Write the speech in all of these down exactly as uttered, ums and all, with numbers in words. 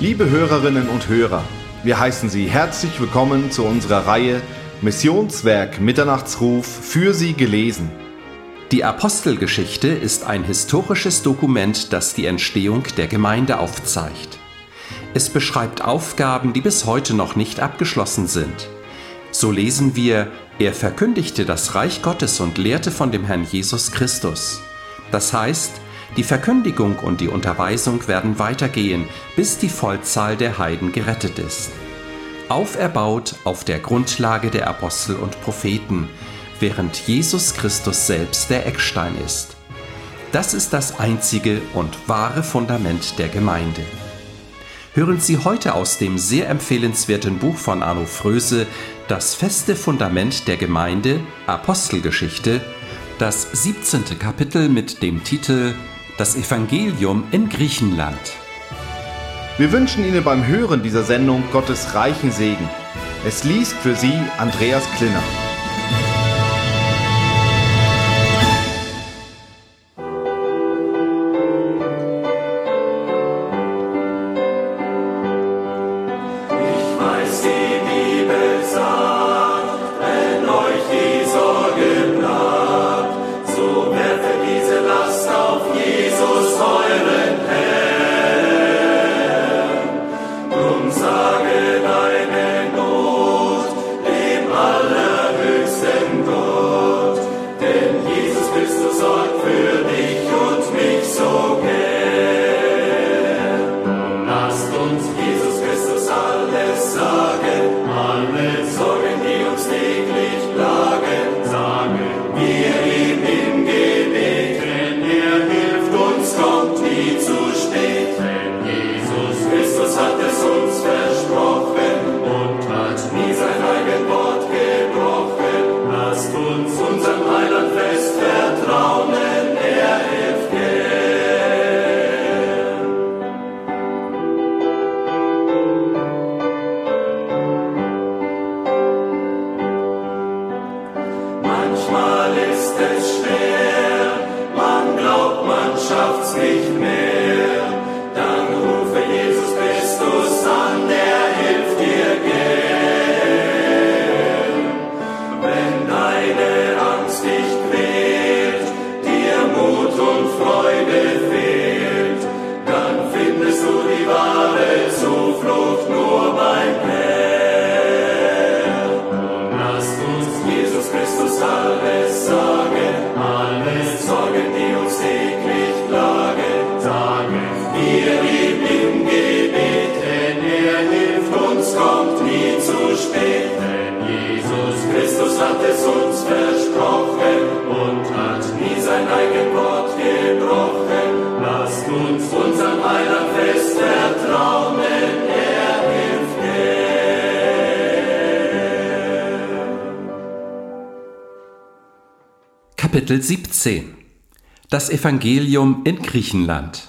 Liebe Hörerinnen und Hörer, wir heißen Sie herzlich willkommen zu unserer Reihe Missionswerk Mitternachtsruf für Sie gelesen. Die Apostelgeschichte ist ein historisches Dokument, das die Entstehung der Gemeinde aufzeigt. Es beschreibt Aufgaben, die bis heute noch nicht abgeschlossen sind. So lesen wir, er verkündigte das Reich Gottes und lehrte von dem Herrn Jesus Christus. Das heißt, die Verkündigung und die Unterweisung werden weitergehen, bis die Vollzahl der Heiden gerettet ist. Auferbaut auf der Grundlage der Apostel und Propheten, während Jesus Christus selbst der Eckstein ist. Das ist das einzige und wahre Fundament der Gemeinde. Hören Sie heute aus dem sehr empfehlenswerten Buch von Arno Fröse Das feste Fundament der Gemeinde, Apostelgeschichte, das siebzehnte Kapitel mit dem Titel Das Evangelium in Griechenland. Wir wünschen Ihnen beim Hören dieser Sendung Gottes reichen Segen. Es liest für Sie Andreas Klinner. Kapitel siebzehn. Das Evangelium in Griechenland.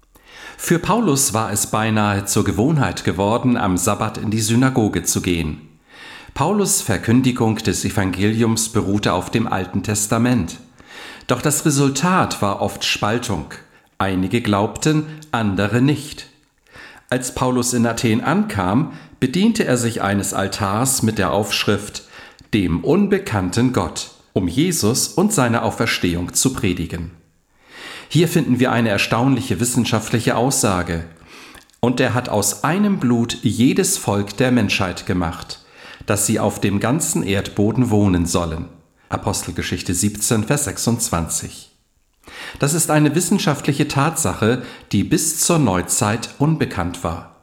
Für Paulus war es beinahe zur Gewohnheit geworden, am Sabbat in die Synagoge zu gehen. Paulus' Verkündigung des Evangeliums beruhte auf dem Alten Testament. Doch das Resultat war oft Spaltung. Einige glaubten, andere nicht. Als Paulus in Athen ankam, bediente er sich eines Altars mit der Aufschrift »Dem unbekannten Gott«, um Jesus und seine Auferstehung zu predigen. Hier finden wir eine erstaunliche wissenschaftliche Aussage. Und er hat aus einem Blut jedes Volk der Menschheit gemacht, dass sie auf dem ganzen Erdboden wohnen sollen. Apostelgeschichte siebzehn, Vers sechsundzwanzig. Das ist eine wissenschaftliche Tatsache, die bis zur Neuzeit unbekannt war.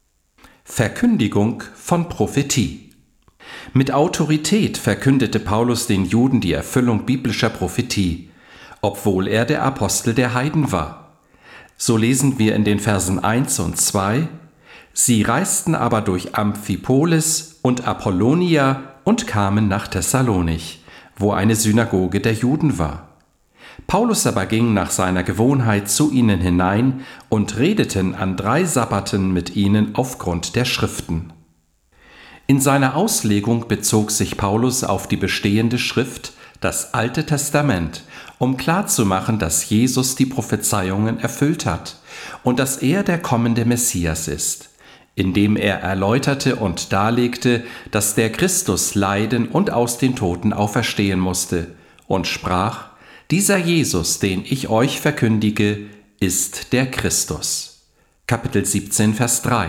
Verkündigung von Prophetie. Mit Autorität verkündete Paulus den Juden die Erfüllung biblischer Prophetie, obwohl er der Apostel der Heiden war. So lesen wir in den Versen eins und zwei: Sie reisten aber durch Amphipolis und Apollonia und kamen nach Thessalonich, wo eine Synagoge der Juden war. Paulus aber ging nach seiner Gewohnheit zu ihnen hinein und redeten an drei Sabbaten mit ihnen aufgrund der Schriften. In seiner Auslegung bezog sich Paulus auf die bestehende Schrift, das Alte Testament, um klarzumachen, dass Jesus die Prophezeiungen erfüllt hat und dass er der kommende Messias ist. indem er erläuterte und darlegte, dass der Christus leiden und aus den Toten auferstehen musste, und sprach: Dieser Jesus, den ich euch verkündige, ist der Christus. Kapitel siebzehn, Vers drei.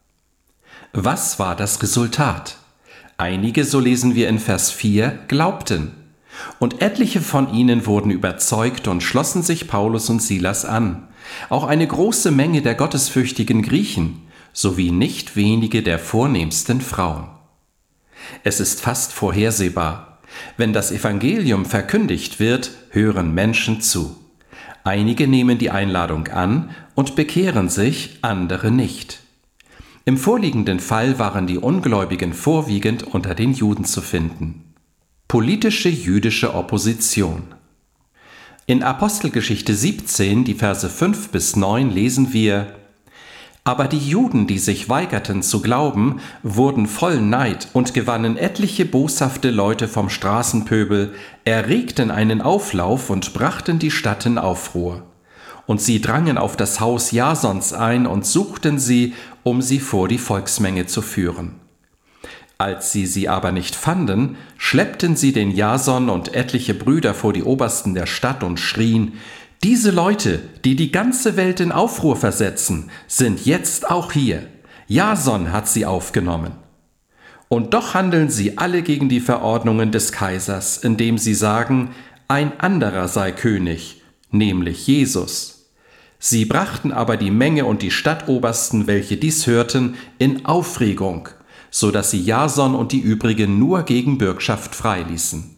Was war das Resultat? Einige, so lesen wir in Vers vier, glaubten. Und etliche von ihnen wurden überzeugt und schlossen sich Paulus und Silas an. Auch eine große Menge der gottesfürchtigen Griechen, sowie nicht wenige der vornehmsten Frauen. Es ist fast vorhersehbar. Wenn das Evangelium verkündigt wird, hören Menschen zu. Einige nehmen die Einladung an und bekehren sich, andere nicht. Im vorliegenden Fall waren die Ungläubigen vorwiegend unter den Juden zu finden. Politische jüdische Opposition. In Apostelgeschichte siebzehn, die Verse fünf bis neun, lesen wir: Aber die Juden, die sich weigerten zu glauben, wurden voll Neid und gewannen etliche boshafte Leute vom Straßenpöbel, erregten einen Auflauf und brachten die Stadt in Aufruhr. Und sie drangen auf das Haus Jasons ein und suchten sie, um sie vor die Volksmenge zu führen. Als sie sie aber nicht fanden, schleppten sie den Jason und etliche Brüder vor die Obersten der Stadt und schrien: Diese Leute, die die ganze Welt in Aufruhr versetzen, sind jetzt auch hier. Jason hat sie aufgenommen. Und doch handeln sie alle gegen die Verordnungen des Kaisers, indem sie sagen, ein anderer sei König, nämlich Jesus. Sie brachten aber die Menge und die Stadtobersten, welche dies hörten, in Aufregung, so dass sie Jason und die übrigen nur gegen Bürgschaft freiließen.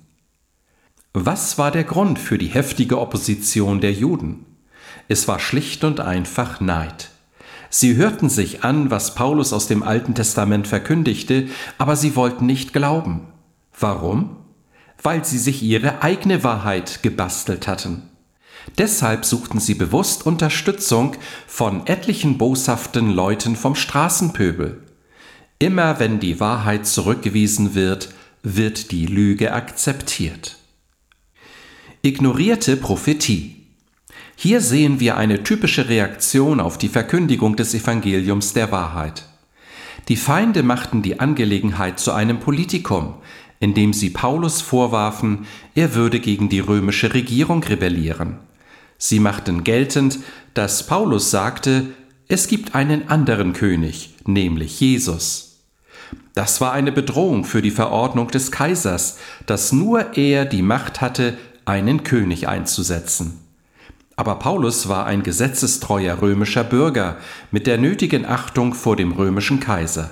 Was war der Grund für die heftige Opposition der Juden? Es war schlicht und einfach Neid. Sie hörten sich an, was Paulus aus dem Alten Testament verkündigte, aber sie wollten nicht glauben. Warum? Weil sie sich ihre eigene Wahrheit gebastelt hatten. Deshalb suchten sie bewusst Unterstützung von etlichen boshaften Leuten vom Straßenpöbel. Immer wenn die Wahrheit zurückgewiesen wird, wird die Lüge akzeptiert. Ignorierte Prophetie. Hier sehen wir eine typische Reaktion auf die Verkündigung des Evangeliums der Wahrheit. Die Feinde machten die Angelegenheit zu einem Politikum, indem sie Paulus vorwarfen, er würde gegen die römische Regierung rebellieren. Sie machten geltend, dass Paulus sagte, es gibt einen anderen König, nämlich Jesus. Das war eine Bedrohung für die Verordnung des Kaisers, dass nur er die Macht hatte, einen König einzusetzen. Aber Paulus war ein gesetzestreuer römischer Bürger mit der nötigen Achtung vor dem römischen Kaiser.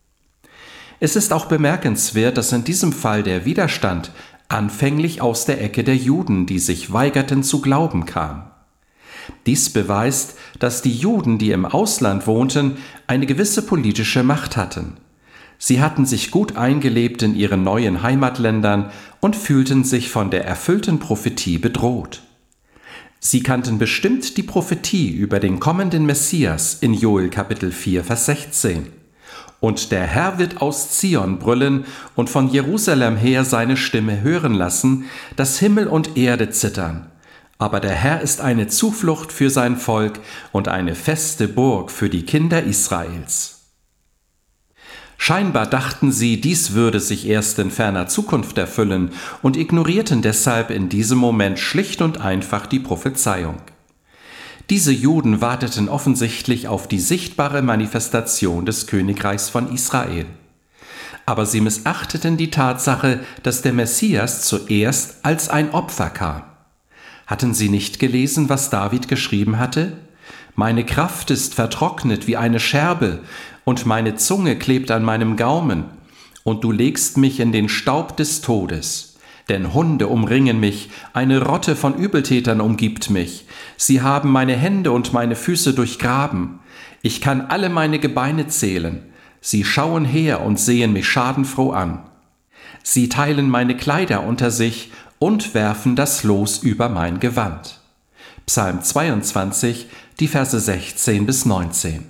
Es ist auch bemerkenswert, dass in diesem Fall der Widerstand anfänglich aus der Ecke der Juden, die sich weigerten zu glauben, kam. Dies beweist, dass die Juden, die im Ausland wohnten, eine gewisse politische Macht hatten. Sie hatten sich gut eingelebt in ihren neuen Heimatländern und fühlten sich von der erfüllten Prophetie bedroht. Sie kannten bestimmt die Prophetie über den kommenden Messias in Joel Kapitel vier, Vers sechzehn. Und der Herr wird aus Zion brüllen und von Jerusalem her seine Stimme hören lassen, dass Himmel und Erde zittern. Aber der Herr ist eine Zuflucht für sein Volk und eine feste Burg für die Kinder Israels. Scheinbar dachten sie, dies würde sich erst in ferner Zukunft erfüllen und ignorierten deshalb in diesem Moment schlicht und einfach die Prophezeiung. Diese Juden warteten offensichtlich auf die sichtbare Manifestation des Königreichs von Israel. Aber sie missachteten die Tatsache, dass der Messias zuerst als ein Opfer kam. Hatten sie nicht gelesen, was David geschrieben hatte? Meine Kraft ist vertrocknet wie eine Scherbe, und meine Zunge klebt an meinem Gaumen, und du legst mich in den Staub des Todes. Denn Hunde umringen mich, eine Rotte von Übeltätern umgibt mich. Sie haben meine Hände und meine Füße durchgraben. Ich kann alle meine Gebeine zählen. Sie schauen her und sehen mich schadenfroh an. Sie teilen meine Kleider unter sich und werfen das Los über mein Gewand. Psalm zweiundzwanzig, die Verse sechzehn bis neunzehn.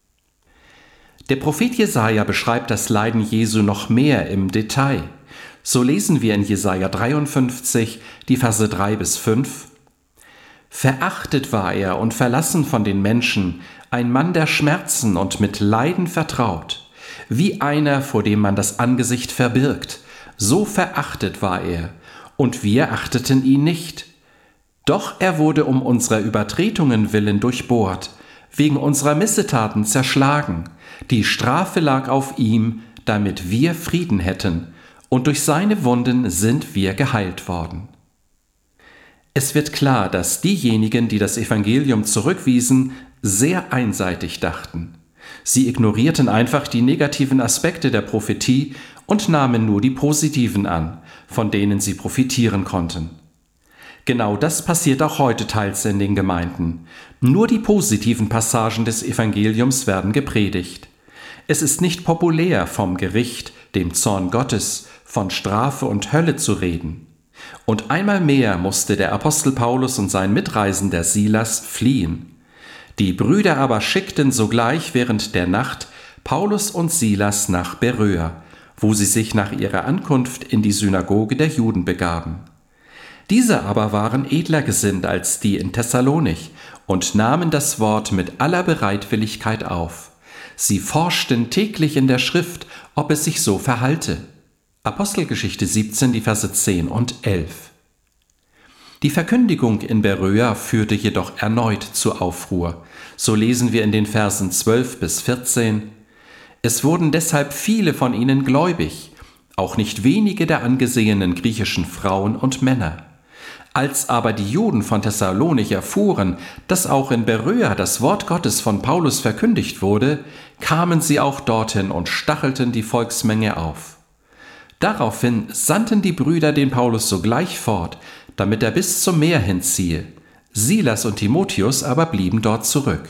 Der Prophet Jesaja beschreibt das Leiden Jesu noch mehr im Detail. So lesen wir in Jesaja dreiundfünfzig, die Verse drei bis fünf. Verachtet war er und verlassen von den Menschen, ein Mann der Schmerzen und mit Leiden vertraut. Wie einer, vor dem man das Angesicht verbirgt, so verachtet war er, und wir achteten ihn nicht. Doch er wurde um unserer Übertretungen willen durchbohrt, wegen unserer Missetaten zerschlagen. Die Strafe lag auf ihm, damit wir Frieden hätten, und durch seine Wunden sind wir geheilt worden. Es wird klar, dass diejenigen, die das Evangelium zurückwiesen, sehr einseitig dachten. Sie ignorierten einfach die negativen Aspekte der Prophetie und nahmen nur die positiven an, von denen sie profitieren konnten. Genau das passiert auch heute teils in den Gemeinden. Nur die positiven Passagen des Evangeliums werden gepredigt. Es ist nicht populär, vom Gericht, dem Zorn Gottes, von Strafe und Hölle zu reden. Und einmal mehr musste der Apostel Paulus und sein Mitreisender Silas fliehen. Die Brüder aber schickten sogleich während der Nacht Paulus und Silas nach Beröa, wo sie sich nach ihrer Ankunft in die Synagoge der Juden begaben. Diese aber waren edler gesinnt als die in Thessalonich und nahmen das Wort mit aller Bereitwilligkeit auf. Sie forschten täglich in der Schrift, ob es sich so verhalte. Apostelgeschichte siebzehn, die Verse zehn und elf. Die Verkündigung in Beröa führte jedoch erneut zu Aufruhr. So lesen wir in den Versen zwölf bis vierzehn. Es wurden deshalb viele von ihnen gläubig, auch nicht wenige der angesehenen griechischen Frauen und Männer. Als aber die Juden von Thessalonich erfuhren, dass auch in Beröa das Wort Gottes von Paulus verkündigt wurde, kamen sie auch dorthin und stachelten die Volksmenge auf. Daraufhin sandten die Brüder den Paulus sogleich fort, damit er bis zum Meer hinziehe. Silas und Timotheus aber blieben dort zurück.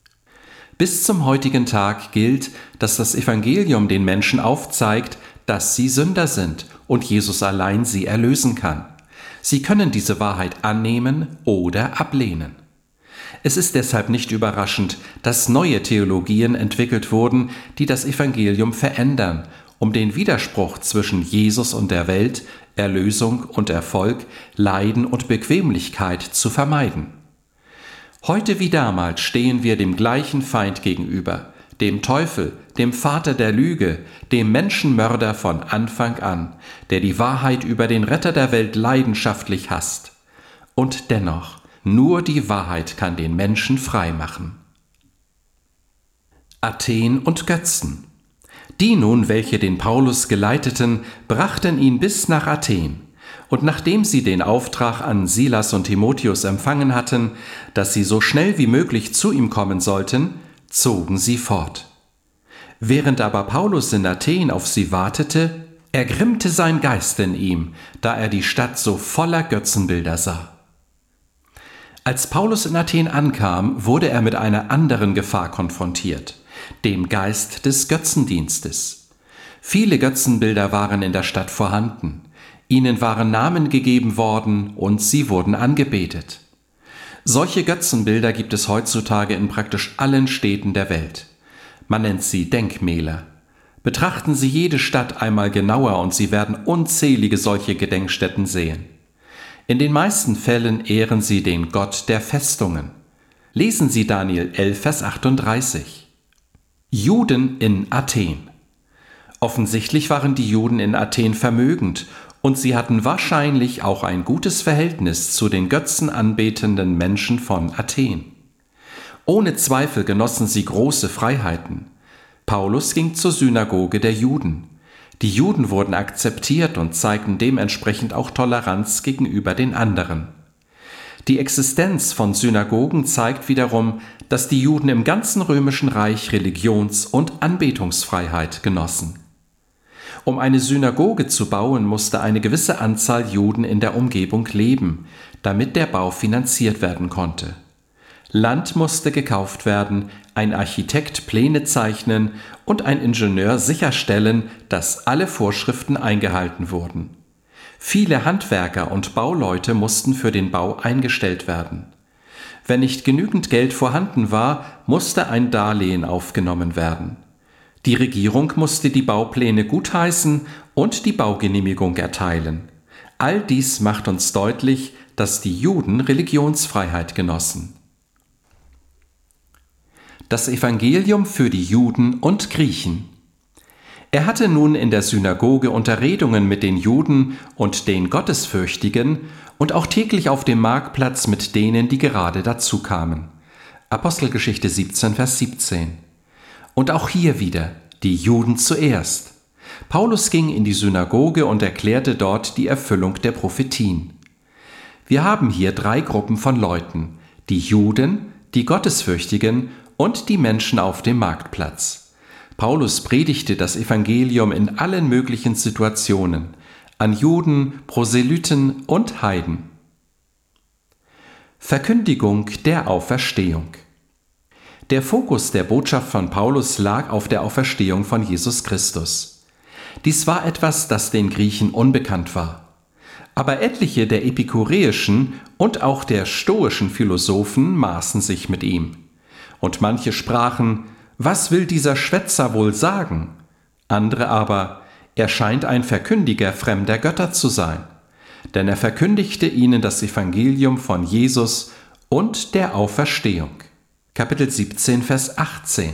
Bis zum heutigen Tag gilt, dass das Evangelium den Menschen aufzeigt, dass sie Sünder sind und Jesus allein sie erlösen kann. Sie können diese Wahrheit annehmen oder ablehnen. Es ist deshalb nicht überraschend, dass neue Theologien entwickelt wurden, die das Evangelium verändern, um den Widerspruch zwischen Jesus und der Welt, Erlösung und Erfolg, Leiden und Bequemlichkeit zu vermeiden. Heute wie damals stehen wir dem gleichen Feind gegenüber, dem Teufel, dem Vater der Lüge, dem Menschenmörder von Anfang an, der die Wahrheit über den Retter der Welt leidenschaftlich hasst. Und dennoch, nur die Wahrheit kann den Menschen frei machen. Athen und Götzen. Die nun, welche den Paulus geleiteten, brachten ihn bis nach Athen. Und nachdem sie den Auftrag an Silas und Timotheus empfangen hatten, dass sie so schnell wie möglich zu ihm kommen sollten, zogen sie fort. Während aber Paulus in Athen auf sie wartete, ergrimmte sein Geist in ihm, da er die Stadt so voller Götzenbilder sah. Als Paulus in Athen ankam, wurde er mit einer anderen Gefahr konfrontiert, dem Geist des Götzendienstes. Viele Götzenbilder waren in der Stadt vorhanden. Ihnen waren Namen gegeben worden und sie wurden angebetet. Solche Götzenbilder gibt es heutzutage in praktisch allen Städten der Welt. Man nennt sie Denkmäler. Betrachten Sie jede Stadt einmal genauer und Sie werden unzählige solche Gedenkstätten sehen. In den meisten Fällen ehren sie den Gott der Festungen. Lesen Sie Daniel elf, Vers achtunddreißig. Juden in Athen. Offensichtlich waren die Juden in Athen vermögend und sie hatten wahrscheinlich auch ein gutes Verhältnis zu den götzenanbetenden Menschen von Athen. Ohne Zweifel genossen sie große Freiheiten. Paulus ging zur Synagoge der Juden. Die Juden wurden akzeptiert und zeigten dementsprechend auch Toleranz gegenüber den anderen. Die Existenz von Synagogen zeigt wiederum, dass die Juden im ganzen römischen Reich Religions- und Anbetungsfreiheit genossen. Um eine Synagoge zu bauen, musste eine gewisse Anzahl Juden in der Umgebung leben, damit der Bau finanziert werden konnte. Land musste gekauft werden, ein Architekt Pläne zeichnen und ein Ingenieur sicherstellen, dass alle Vorschriften eingehalten wurden. Viele Handwerker und Bauleute mussten für den Bau eingestellt werden. Wenn nicht genügend Geld vorhanden war, musste ein Darlehen aufgenommen werden. Die Regierung musste die Baupläne gutheißen und die Baugenehmigung erteilen. All dies macht uns deutlich, dass die Juden Religionsfreiheit genossen. Das Evangelium für die Juden und Griechen. Er hatte nun in der Synagoge Unterredungen mit den Juden und den Gottesfürchtigen und auch täglich auf dem Marktplatz mit denen, die gerade dazu kamen. Apostelgeschichte siebzehn, Vers siebzehn. Und auch hier wieder die Juden zuerst. Paulus ging in die Synagoge und erklärte dort die Erfüllung der Prophetien. Wir haben hier drei Gruppen von Leuten: die Juden, die Gottesfürchtigen und die Menschen auf dem Marktplatz. Paulus predigte das Evangelium in allen möglichen Situationen, an Juden, Proselyten und Heiden. Verkündigung der Auferstehung. Der Fokus der Botschaft von Paulus lag auf der Auferstehung von Jesus Christus. Dies war etwas, das den Griechen unbekannt war. Aber etliche der epikureischen und auch der stoischen Philosophen maßen sich mit ihm. Und manche sprachen: Was will dieser Schwätzer wohl sagen? Andere aber: Er scheint ein Verkündiger fremder Götter zu sein. Denn er verkündigte ihnen das Evangelium von Jesus und der Auferstehung. Kapitel siebzehn, Vers achtzehn.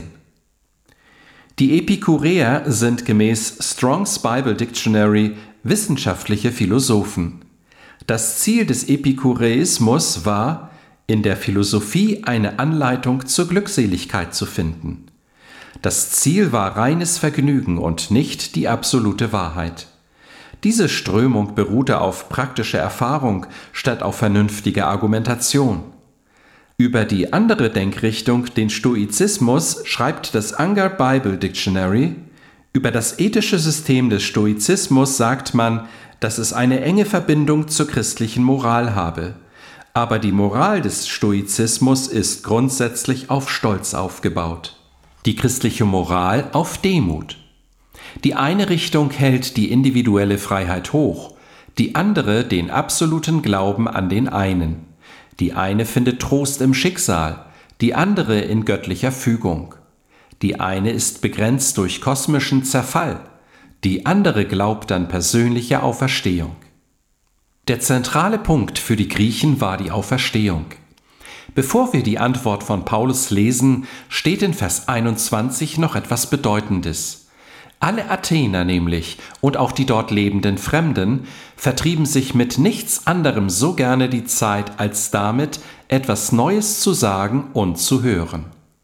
Die Epikureer sind gemäß Strong's Bible Dictionary wissenschaftliche Philosophen. Das Ziel des Epikureismus war, in der Philosophie eine Anleitung zur Glückseligkeit zu finden. Das Ziel war reines Vergnügen und nicht die absolute Wahrheit. Diese Strömung beruhte auf praktischer Erfahrung statt auf vernünftiger Argumentation. Über die andere Denkrichtung, den Stoizismus, schreibt das Unger Bible Dictionary: Über das ethische System des Stoizismus sagt man, dass es eine enge Verbindung zur christlichen Moral habe. Aber die Moral des Stoizismus ist grundsätzlich auf Stolz aufgebaut. Die christliche Moral auf Demut. Die eine Richtung hält die individuelle Freiheit hoch, die andere den absoluten Glauben an den einen. Die eine findet Trost im Schicksal, die andere in göttlicher Fügung. Die eine ist begrenzt durch kosmischen Zerfall, die andere glaubt an persönliche Auferstehung. Der zentrale Punkt für die Griechen war die Auferstehung. Bevor wir die Antwort von Paulus lesen, steht in Vers einundzwanzig noch etwas Bedeutendes. Alle Athener nämlich und auch die dort lebenden Fremden vertrieben sich mit nichts anderem so gerne die Zeit, als damit etwas Neues zu sagen und zu hören.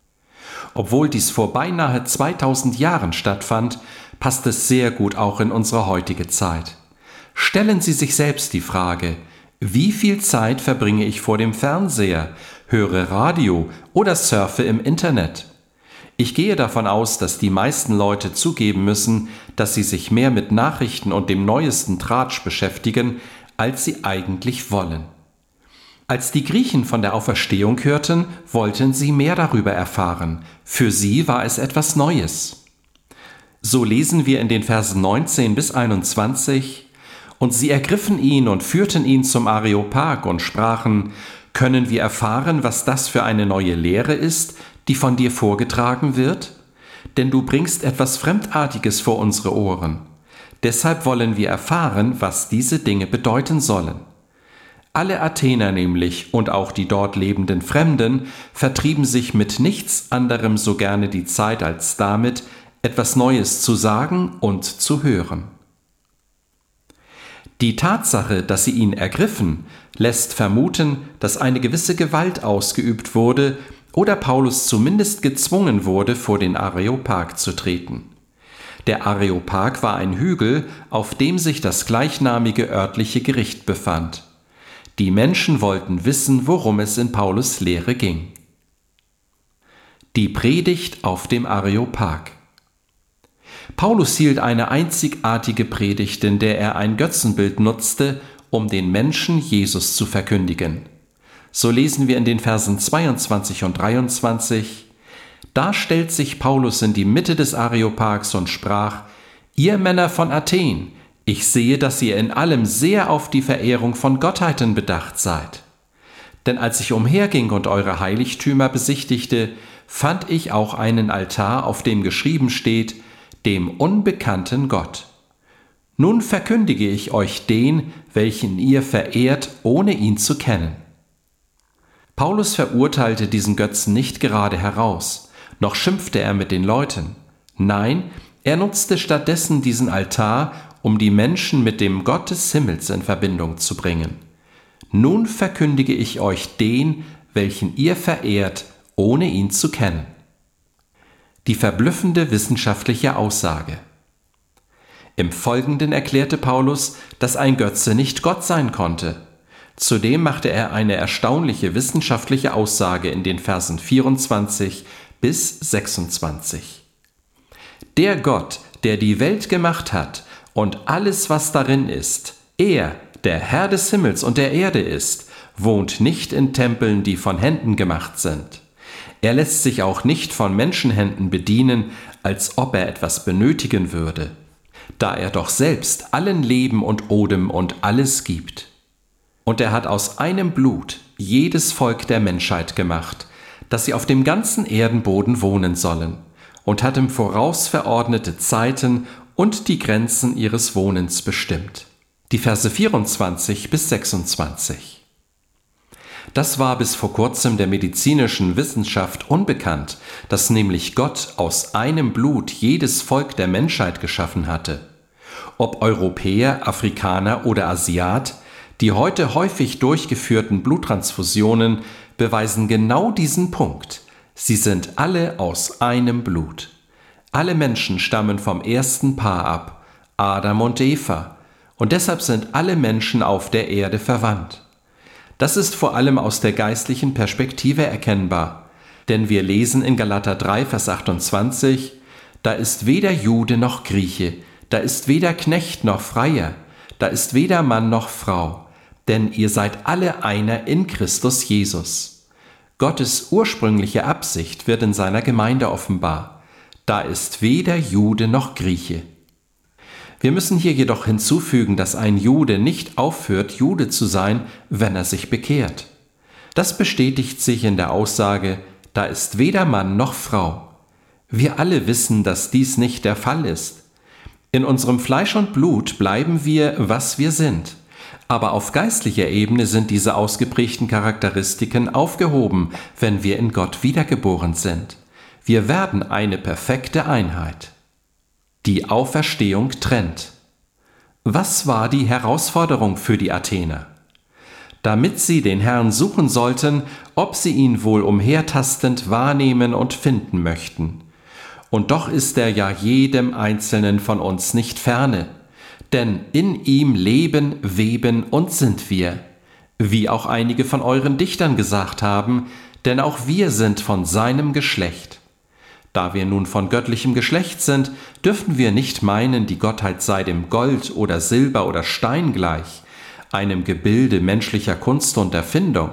Obwohl dies vor beinahe zweitausend Jahren stattfand, passt es sehr gut auch in unsere heutige Zeit. Stellen Sie sich selbst die Frage: Wie viel Zeit verbringe ich vor dem Fernseher, höre Radio oder surfe im Internet? Ich gehe davon aus, dass die meisten Leute zugeben müssen, dass sie sich mehr mit Nachrichten und dem neuesten Tratsch beschäftigen, als sie eigentlich wollen. Als die Griechen von der Auferstehung hörten, wollten sie mehr darüber erfahren. Für sie war es etwas Neues. So lesen wir in den Versen neunzehn bis einundzwanzig: Und sie ergriffen ihn und führten ihn zum Areopag und sprachen: Können wir erfahren, was das für eine neue Lehre ist, die von dir vorgetragen wird? Denn du bringst etwas Fremdartiges vor unsere Ohren. Deshalb wollen wir erfahren, was diese Dinge bedeuten sollen. Alle Athener nämlich und auch die dort lebenden Fremden vertrieben sich mit nichts anderem so gerne die Zeit als damit, etwas Neues zu sagen und zu hören. Die Tatsache, dass sie ihn ergriffen, lässt vermuten, dass eine gewisse Gewalt ausgeübt wurde oder Paulus zumindest gezwungen wurde, vor den Areopag zu treten. Der Areopag war ein Hügel, auf dem sich das gleichnamige örtliche Gericht befand. Die Menschen wollten wissen, worum es in Paulus' Lehre ging. Die Predigt auf dem Areopag. Paulus hielt eine einzigartige Predigt, in der er ein Götzenbild nutzte, um den Menschen Jesus zu verkündigen. So lesen wir in den Versen zweiundzwanzig und dreiundzwanzig: Da stellt sich Paulus in die Mitte des Areopags und sprach: Ihr Männer von Athen, ich sehe, dass ihr in allem sehr auf die Verehrung von Gottheiten bedacht seid. Denn als ich umherging und eure Heiligtümer besichtigte, fand ich auch einen Altar, auf dem geschrieben steht: Dem unbekannten Gott. Nun verkündige ich euch den, welchen ihr verehrt, ohne ihn zu kennen. Paulus verurteilte diesen Götzen nicht gerade heraus, noch schimpfte er mit den Leuten. Nein, er nutzte stattdessen diesen Altar, um die Menschen mit dem Gott des Himmels in Verbindung zu bringen. Nun verkündige ich euch den, welchen ihr verehrt, ohne ihn zu kennen. Die verblüffende wissenschaftliche Aussage. Im Folgenden erklärte Paulus, dass ein Götze nicht Gott sein konnte. Zudem machte er eine erstaunliche wissenschaftliche Aussage in den Versen vierundzwanzig bis sechsundzwanzig. Der Gott, der die Welt gemacht hat und alles, was darin ist, er, der Herr des Himmels und der Erde ist, wohnt nicht in Tempeln, die von Händen gemacht sind. Er lässt sich auch nicht von Menschenhänden bedienen, als ob er etwas benötigen würde, da er doch selbst allen Leben und Odem und alles gibt. Und er hat aus einem Blut jedes Volk der Menschheit gemacht, dass sie auf dem ganzen Erdenboden wohnen sollen, und hat im Voraus verordnete Zeiten und die Grenzen ihres Wohnens bestimmt. Die Verse vierundzwanzig bis sechsundzwanzig. Das war bis vor kurzem der medizinischen Wissenschaft unbekannt, dass nämlich Gott aus einem Blut jedes Volk der Menschheit geschaffen hatte. Ob Europäer, Afrikaner oder Asiat, die heute häufig durchgeführten Bluttransfusionen beweisen genau diesen Punkt. Sie sind alle aus einem Blut. Alle Menschen stammen vom ersten Paar ab, Adam und Eva, und deshalb sind alle Menschen auf der Erde verwandt. Das ist vor allem aus der geistlichen Perspektive erkennbar, denn wir lesen in Galater drei, Vers achtundzwanzig, da ist weder Jude noch Grieche, da ist weder Knecht noch Freier, da ist weder Mann noch Frau, denn ihr seid alle einer in Christus Jesus. Gottes ursprüngliche Absicht wird in seiner Gemeinde offenbar. Da ist weder Jude noch Grieche. Wir müssen hier jedoch hinzufügen, dass ein Jude nicht aufhört, Jude zu sein, wenn er sich bekehrt. Das bestätigt sich in der Aussage, da ist weder Mann noch Frau. Wir alle wissen, dass dies nicht der Fall ist. In unserem Fleisch und Blut bleiben wir, was wir sind. Aber auf geistlicher Ebene sind diese ausgeprägten Charakteristiken aufgehoben, wenn wir in Gott wiedergeboren sind. Wir werden eine perfekte Einheit. Die Auferstehung trennt. Was war die Herausforderung für die Athener? Damit sie den Herrn suchen sollten, ob sie ihn wohl umhertastend wahrnehmen und finden möchten. Und doch ist er ja jedem Einzelnen von uns nicht ferne. Denn in ihm leben, weben und sind wir, wie auch einige von euren Dichtern gesagt haben, denn auch wir sind von seinem Geschlecht. Da wir nun von göttlichem Geschlecht sind, dürfen wir nicht meinen, die Gottheit sei dem Gold oder Silber oder Stein gleich, einem Gebilde menschlicher Kunst und Erfindung.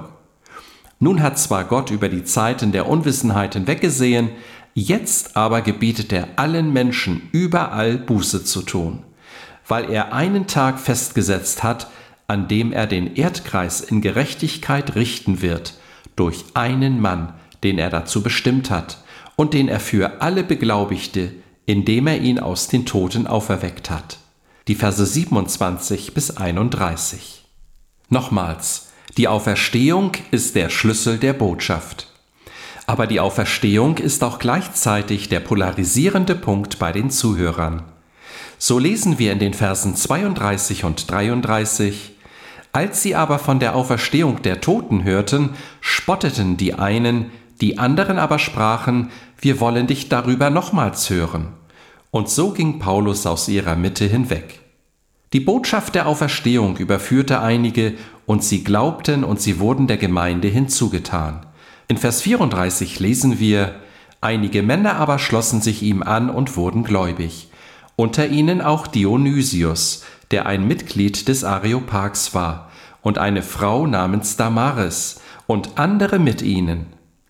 Nun hat zwar Gott über die Zeiten der Unwissenheit hinweggesehen, jetzt aber gebietet er allen Menschen überall Buße zu tun, weil er einen Tag festgesetzt hat, an dem er den Erdkreis in Gerechtigkeit richten wird, durch einen Mann, den er dazu bestimmt hat und den er für alle beglaubigte, indem er ihn aus den Toten auferweckt hat. Die Verse siebenundzwanzig bis einunddreißig. Nochmals, die Auferstehung ist der Schlüssel der Botschaft. Aber die Auferstehung ist auch gleichzeitig der polarisierende Punkt bei den Zuhörern. So lesen wir in den Versen zweiunddreißig und dreiunddreißig, als sie aber von der Auferstehung der Toten hörten, spotteten die einen, die anderen aber sprachen, wir wollen dich darüber nochmals hören. Und so ging Paulus aus ihrer Mitte hinweg. Die Botschaft der Auferstehung überführte einige, und sie glaubten und sie wurden der Gemeinde hinzugetan. In Vers vierunddreißig lesen wir, einige Männer aber schlossen sich ihm an und wurden gläubig. Unter ihnen auch Dionysius, der ein Mitglied des Areopags war, und eine Frau namens Damaris, und andere mit ihnen.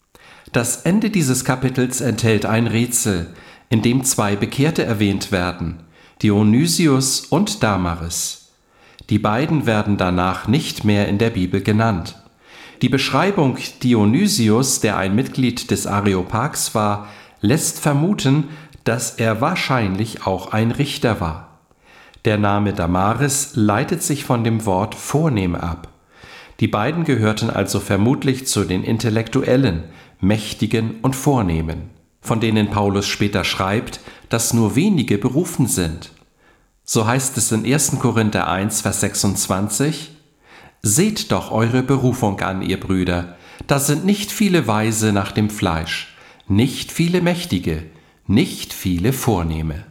Das Ende dieses Kapitels enthält ein Rätsel, in dem zwei Bekehrte erwähnt werden, Dionysius und Damaris. Die beiden werden danach nicht mehr in der Bibel genannt. Die Beschreibung Dionysius, der ein Mitglied des Areopags war, lässt vermuten, dass er wahrscheinlich auch ein Richter war. Der Name Damaris leitet sich von dem Wort vornehm ab. Die beiden gehörten also vermutlich zu den Intellektuellen, Mächtigen und Vornehmen, von denen Paulus später schreibt, dass nur wenige berufen sind. So heißt es in erster Korinther eins, Vers sechsundzwanzig: Seht doch eure Berufung an, ihr Brüder, da sind nicht viele Weise nach dem Fleisch, nicht viele Mächtige, nicht viele Vornehme.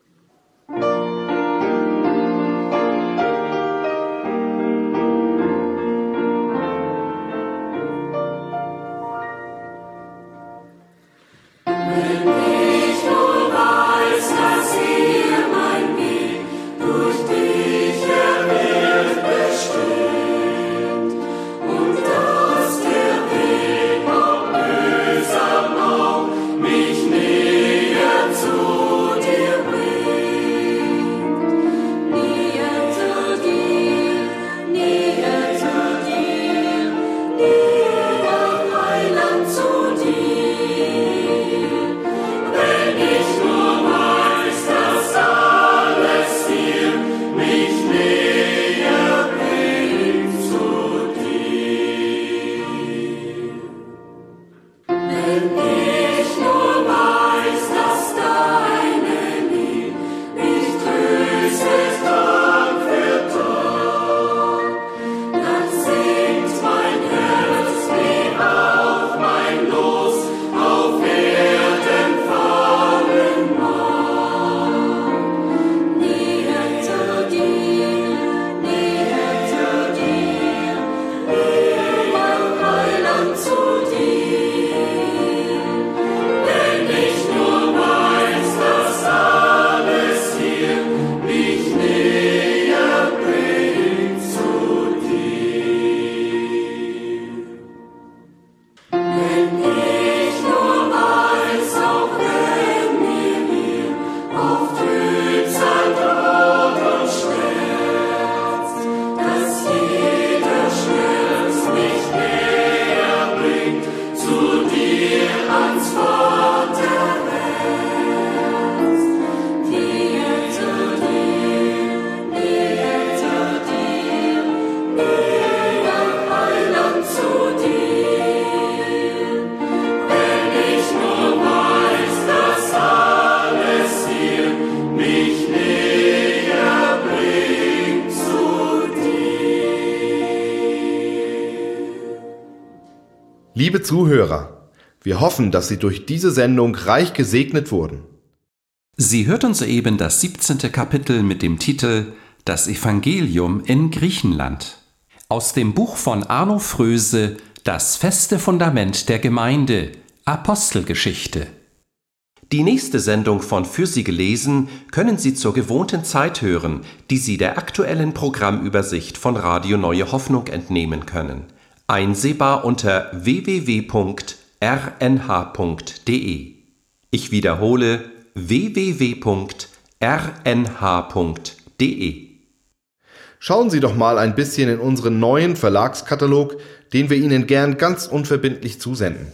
Liebe Zuhörer, wir hoffen, dass Sie durch diese Sendung reich gesegnet wurden. Sie hörten soeben das siebzehnte Kapitel mit dem Titel Das Evangelium in Griechenland. Aus dem Buch von Arno Fröse, Das feste Fundament der Gemeinde, Apostelgeschichte. Die nächste Sendung von Für Sie gelesen können Sie zur gewohnten Zeit hören, die Sie der aktuellen Programmübersicht von Radio Neue Hoffnung entnehmen können. Einsehbar unter w w w punkt r n h punkt d e. Ich wiederhole w w w punkt r n h punkt d e. Schauen Sie doch mal ein bisschen in unseren neuen Verlagskatalog, den wir Ihnen gern ganz unverbindlich zusenden.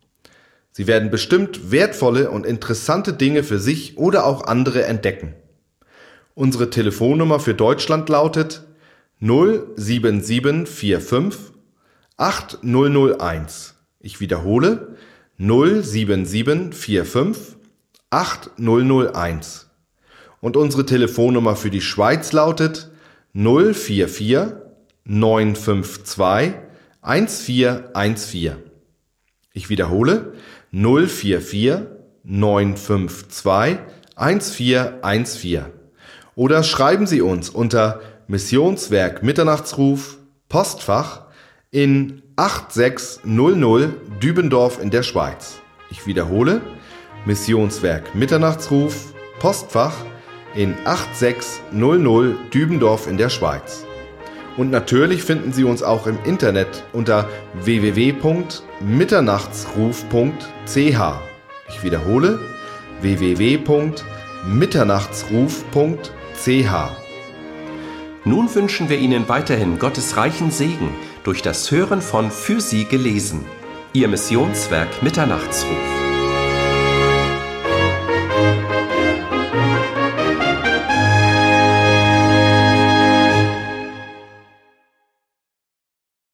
Sie werden bestimmt wertvolle und interessante Dinge für sich oder auch andere entdecken. Unsere Telefonnummer für Deutschland lautet null sieben sieben vier fünf acht null null eins. Ich wiederhole null sieben sieben vier fünf acht null null eins. Und unsere Telefonnummer für die Schweiz lautet null vier vier neun fünf zwei eins vier eins vier. Ich wiederhole null vier vier neun fünf zwei eins vier eins vier. Oder schreiben Sie uns unter Missionswerk Mitternachtsruf, Postfach in acht sechs null null Dübendorf in der Schweiz. Ich wiederhole, Missionswerk Mitternachtsruf, Postfach in acht sechs null null Dübendorf in der Schweiz. Und natürlich finden Sie uns auch im Internet unter w w w punkt mitternachtsruf punkt c h. Ich wiederhole, w w w punkt mitternachtsruf punkt c h. Nun wünschen wir Ihnen weiterhin Gottes reichen Segen durch das Hören von Für Sie gelesen. Ihr Missionswerk Mitternachtsruf.